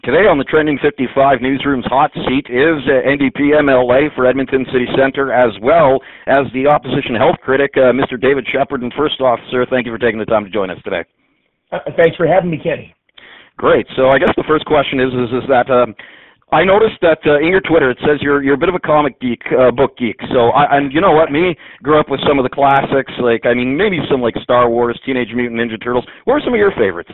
Today on the Trending 55 Newsroom's hot seat is NDP MLA for Edmonton City Centre, as well as the opposition health critic, Mr. David Shepherd. And first off, sir, thank you for taking the time to join us today. Thanks for having me, Kenny. Great. So I guess the first question is that I noticed that in your Twitter it says you're a bit of a comic geek, book geek. So and you know what? Me, grew up with some of the classics, maybe some like Star Wars, Teenage Mutant Ninja Turtles. What are some of your favorites?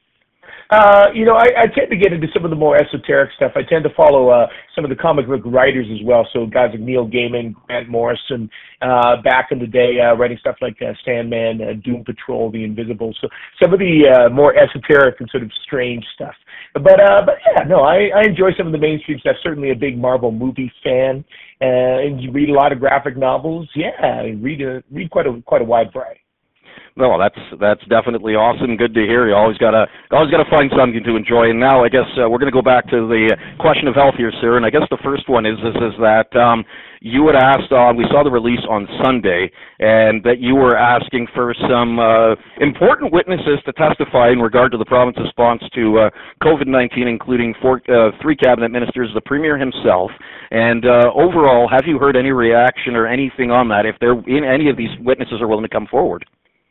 I tend to get into some of the more esoteric stuff. I tend to follow some of the comic book writers as well. So guys like Neil Gaiman, Grant Morrison, back in the day, writing stuff like Sandman, Doom Patrol, The Invisible. So some of the more esoteric and sort of strange stuff. But yeah, no, I enjoy some of the mainstream stuff. Certainly a big Marvel movie fan, and you read a lot of graphic novels. Yeah, I read quite a wide variety. No, that's definitely awesome. Good to hear. You always gotta find something to enjoy. And now I guess we're gonna go back to the question of health here, sir. And I guess the first one is that you had asked. We saw the release on Sunday, and that you were asking for some important witnesses to testify in regard to the province's response to COVID-19, including three cabinet ministers, the premier himself. And overall, have you heard any reaction or anything on that? If any of these witnesses are willing to come forward?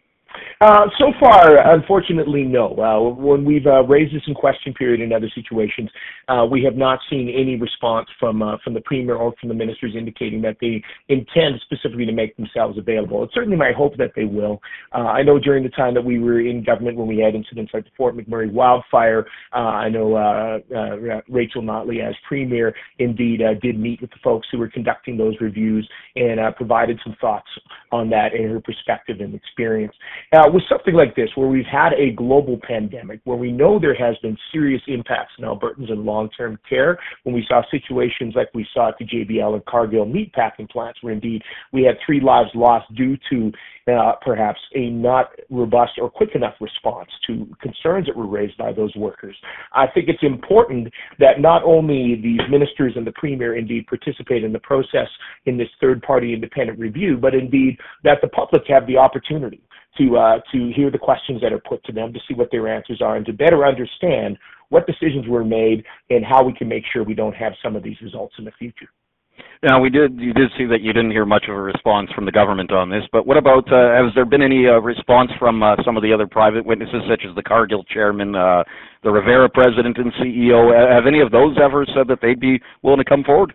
So far, unfortunately, no. When we've raised this in question period in other situations, we have not seen any response from the Premier or from the ministers indicating that they intend specifically to make themselves available. It's certainly my hope that they will. I know during the time that we were in government, when we had incidents like the Fort McMurray wildfire, I know Rachel Notley, as Premier, indeed did meet with the folks who were conducting those reviews and provided some thoughts on that and her perspective and experience. With something like this, where we've had a global pandemic, where we know there has been serious impacts in Albertans in long-term care, when we saw situations like we saw at the JBL and Cargill meatpacking plants, where indeed we had 3 lives lost due to perhaps a not robust or quick enough response to concerns that were raised by those workers. I think it's important that not only these ministers and the Premier indeed participate in the process in this third-party independent review, but indeed that the public have the opportunity to hear the questions that are put to them, to see what their answers are, and to better understand what decisions were made and how we can make sure we don't have some of these results in the future. Now, you did see that you didn't hear much of a response from the government on this, but what about, has there been any response from some of the other private witnesses, such as the Cargill chairman, the Rivera president and CEO? Have any of those ever said that they'd be willing to come forward?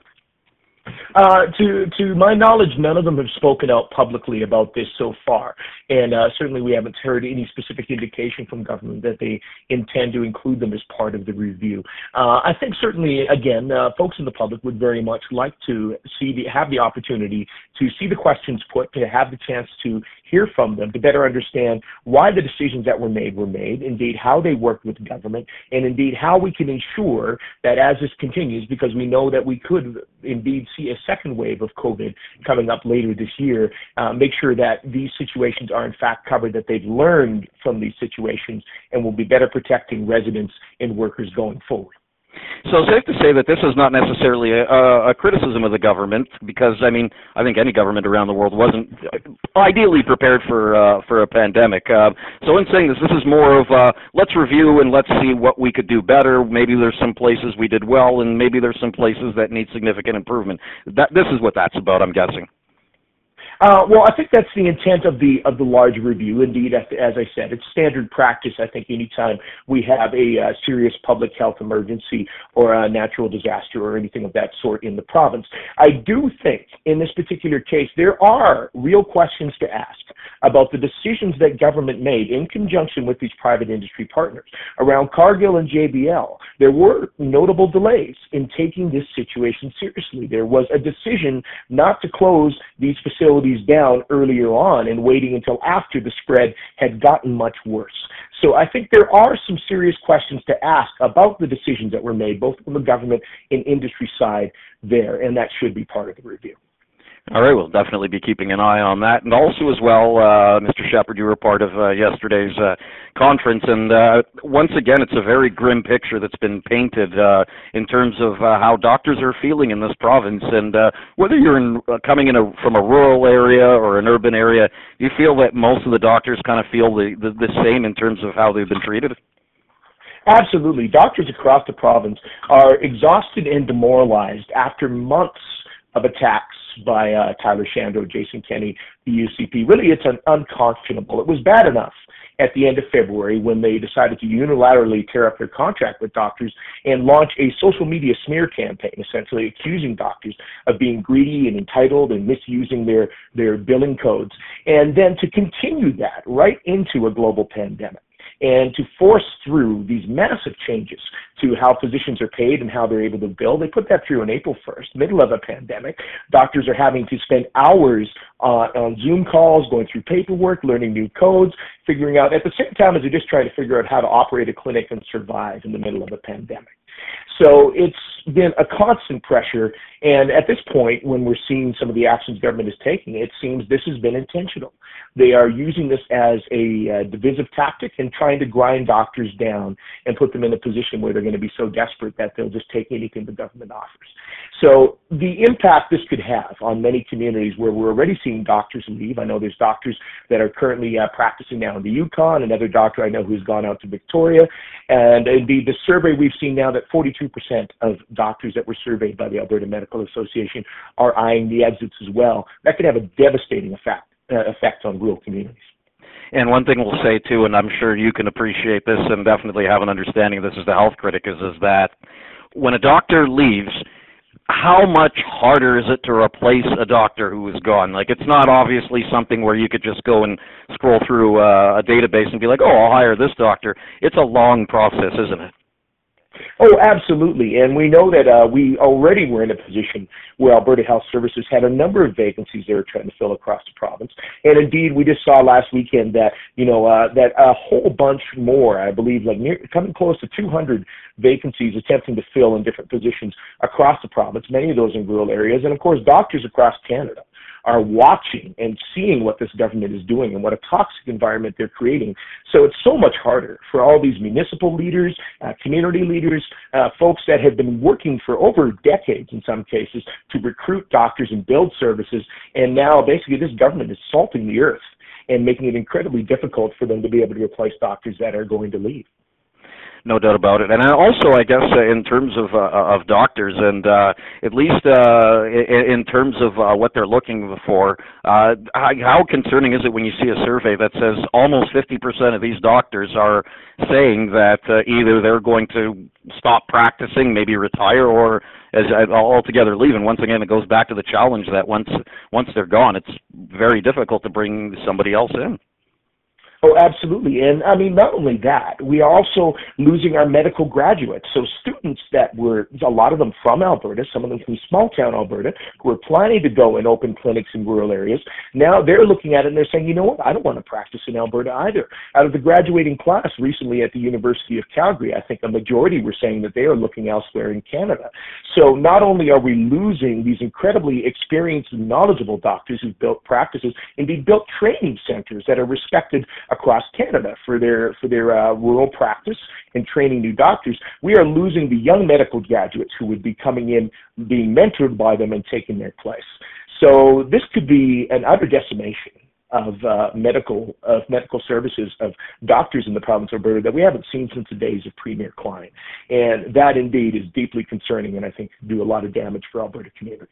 To my knowledge, none of them have spoken out publicly about this so far, and certainly we haven't heard any specific indication from government that they intend to include them as part of the review. I think certainly, again, folks in the public would very much like to have the opportunity to see the questions put, to have the chance to hear from them, to better understand why the decisions that were made, indeed how they worked with government, and indeed how we can ensure that as this continues, because we know that we could indeed see a second wave of COVID coming up later this year, make sure that these situations are in fact covered, that they've learned from these situations and will be better protecting residents and workers going forward. So safe to say that this is not necessarily a criticism of the government, because I think any government around the world wasn't ideally prepared for a pandemic. So in saying this is more of let's review and let's see what we could do better. Maybe there's some places we did well, and maybe there's some places that need significant improvement. This is what that's about, I'm guessing. Well, I think that's the intent of the large review. Indeed, as I said, it's standard practice. I think anytime we have a serious public health emergency or a natural disaster or anything of that sort in the province, I do think in this particular case there are real questions to ask about the decisions that government made in conjunction with these private industry partners. Around Cargill and JBL, there were notable delays in taking this situation seriously. There was a decision not to close these facilities down earlier on and waiting until after the spread had gotten much worse. So I think there are some serious questions to ask about the decisions that were made, both from the government and industry side there, and that should be part of the review. All right, we'll definitely be keeping an eye on that. And also as well, Mr. Shepherd, you were part of yesterday's conference, and once again, it's a very grim picture that's been painted in terms of how doctors are feeling in this province. And whether you're coming in from a rural area or an urban area, do you feel that most of the doctors kind of feel the same in terms of how they've been treated? Absolutely. Doctors across the province are exhausted and demoralized after months of attacks by Tyler Shandro, Jason Kenney, the UCP. Really, it's unconscionable. It was bad enough at the end of February when they decided to unilaterally tear up their contract with doctors and launch a social media smear campaign, essentially accusing doctors of being greedy and entitled and misusing their billing codes. And then to continue that right into a global pandemic, and to force through these massive changes to how physicians are paid and how they're able to bill. They put that through on April 1st, middle of a pandemic. Doctors are having to spend hours on Zoom calls, going through paperwork, learning new codes, figuring out, at the same time as they're just trying to figure out how to operate a clinic and survive in the middle of a pandemic. So it's been a constant pressure, and at this point, when we're seeing some of the actions government is taking, it seems this has been intentional. They are using this as a divisive tactic and trying to grind doctors down and put them in a position where they're going to be so desperate that they'll just take anything the government offers. So the impact this could have on many communities where we're already seeing doctors leave. I know there's doctors that are currently practicing now in the Yukon, another doctor I know who's gone out to Victoria, and indeed the survey we've seen now that 42% of doctors that were surveyed by the Alberta Medical Association are eyeing the exits as well. That could have a devastating effect on rural communities. And one thing we'll say too, and I'm sure you can appreciate this and definitely have an understanding of this as the health critic, is that when a doctor leaves, how much harder is it to replace a doctor who is gone? Like, it's not obviously something where you could just go and scroll through a database and be like, oh, I'll hire this doctor. It's a long process, isn't it? Oh, absolutely. And we know that we already were in a position where Alberta Health Services had a number of vacancies they were trying to fill across the province. And indeed, we just saw last weekend that, that a whole bunch more, I believe, coming close to 200 vacancies attempting to fill in different positions across the province, many of those in rural areas. And of course, doctors across Canada are watching and seeing what this government is doing and what a toxic environment they're creating. So it's so much harder for all these municipal leaders, community leaders, folks that have been working for over decades in some cases to recruit doctors and build services. And now basically this government is salting the earth and making it incredibly difficult for them to be able to replace doctors that are going to leave. No doubt about it. And also, I guess, in terms of doctors, and at least in terms of what they're looking for, how concerning is it when you see a survey that says almost 50% of these doctors are saying that either they're going to stop practicing, maybe retire, or as altogether leave? And once again, it goes back to the challenge that once they're gone, it's very difficult to bring somebody else in. Oh, absolutely. And I mean, not only that, we are also losing our medical graduates. So students that were, a lot of them from Alberta, some of them from small town Alberta, who were planning to go and open clinics in rural areas, now they're looking at it and they're saying, you know what, I don't want to practice in Alberta either. Out of the graduating class recently at the University of Calgary, I think a majority were saying that they are looking elsewhere in Canada. So not only are we losing these incredibly experienced and knowledgeable doctors who've built practices, indeed built training centers that are respected across Canada for their rural practice and training new doctors, we are losing the young medical graduates who would be coming in, being mentored by them and taking their place. So this could be an utter decimation of medical services, of doctors in the province of Alberta that we haven't seen since the days of Premier Klein. And that indeed is deeply concerning and I think could do a lot of damage for Alberta communities.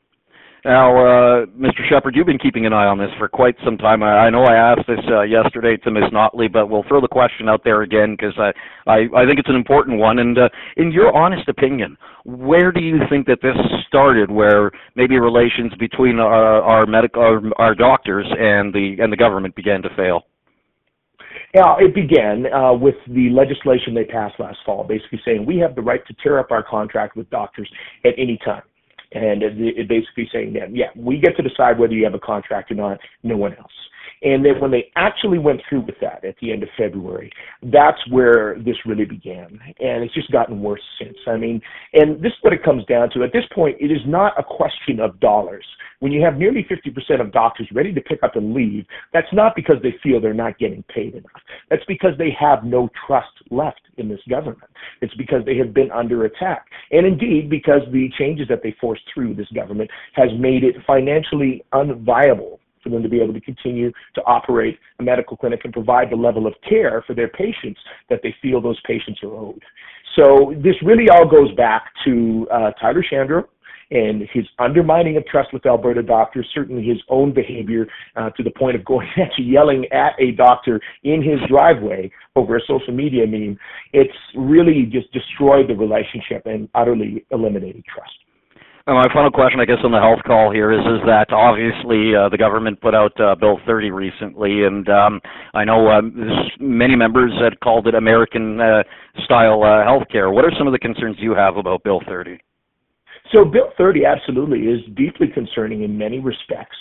Now, Mr. Shepherd, you've been keeping an eye on this for quite some time. I know I asked this yesterday to Ms. Notley, but we'll throw the question out there again because I think it's an important one. And in your honest opinion, where do you think that this started, where maybe relations between our doctors and the government began to fail? Yeah, it began with the legislation they passed last fall, basically saying we have the right to tear up our contract with doctors at any time. And it basically saying that, yeah, we get to decide whether you have a contract or not, no one else. And then when they actually went through with that at the end of February, that's where this really began. And it's just gotten worse since. I mean, and this is what it comes down to. At this point, it is not a question of dollars. When you have nearly 50% of doctors ready to pick up and leave, that's not because they feel they're not getting paid enough. That's because they have no trust left in this government. It's because they have been under attack. And indeed, because the changes that they forced through this government has made it financially unviable for them to be able to continue to operate a medical clinic and provide the level of care for their patients that they feel those patients are owed. So this really all goes back to Tyler Shandro and his undermining of trust with Alberta doctors, certainly his own behavior to the point of going actually yelling at a doctor in his driveway over a social media meme. It's really just destroyed the relationship and utterly eliminated trust. And my final question, I guess, on the health call here is that obviously the government put out Bill 30 recently, and I know many members had called it American-style health care. What are some of the concerns you have about Bill 30? So Bill 30 absolutely is deeply concerning in many respects.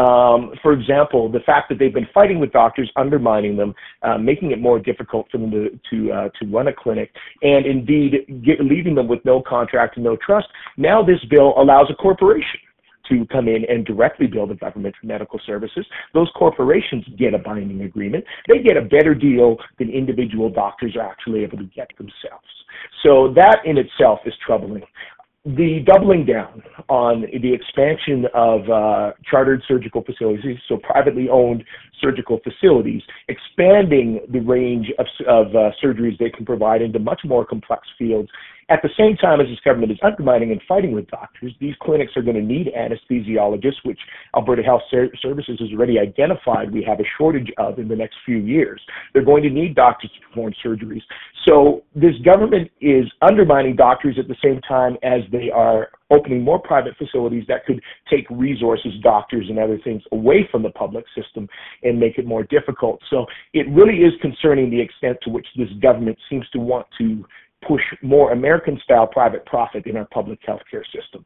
For example, the fact that they've been fighting with doctors, undermining them, making it more difficult for them to run a clinic, and indeed leaving them with no contract and no trust. Now this bill allows a corporation to come in and directly bill the government for medical services. Those corporations get a binding agreement. They get a better deal than individual doctors are actually able to get themselves. So that in itself is troubling. The doubling down on the expansion of chartered surgical facilities, so privately owned surgical facilities, expanding the range of surgeries they can provide into much more complex fields. At the same time as this government is undermining and fighting with doctors, these clinics are going to need anesthesiologists, which Alberta Health Services has already identified we have a shortage of in the next few years. They're going to need doctors to perform surgeries. So this government is undermining doctors at the same time as they are opening more private facilities that could take resources, doctors, and other things away from the public system and make it more difficult. So it really is concerning the extent to which this government seems to want to push more American-style private profit in our public healthcare system.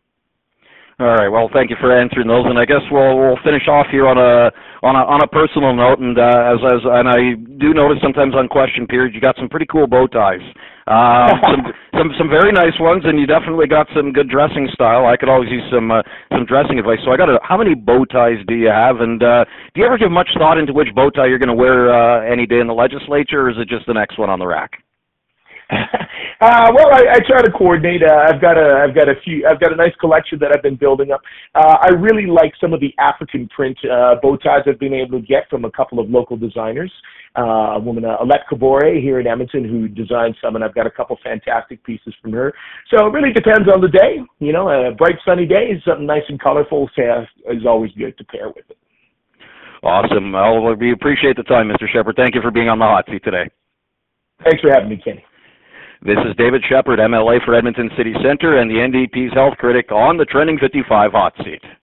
All right. Well, thank you for answering those, and I guess we'll finish off here on a personal note. And and I do notice sometimes on question period you got some pretty cool bow ties, some very nice ones, and you definitely got some good dressing style. I could always use some dressing advice. So how many bow ties do you have, and do you ever give much thought into which bow tie you're going to wear any day in the legislature, or is it just the next one on the rack? Well, I try to coordinate. I've got a nice collection that I've been building up. I really like some of the African print bow ties I've been able to get from a couple of local designers. A woman, Alette Kabore here in Edmonton, who designed some, and I've got a couple fantastic pieces from her. So it really depends on the day. You know, a bright sunny day is something nice and colorful is always good to pair with it. Awesome. Well, we appreciate the time, Mr. Shepherd. Thank you for being on the hot seat today. Thanks for having me, Kenny. This is David Shepherd, MLA for Edmonton City Centre, and the NDP's health critic on the Trending 55 hot seat.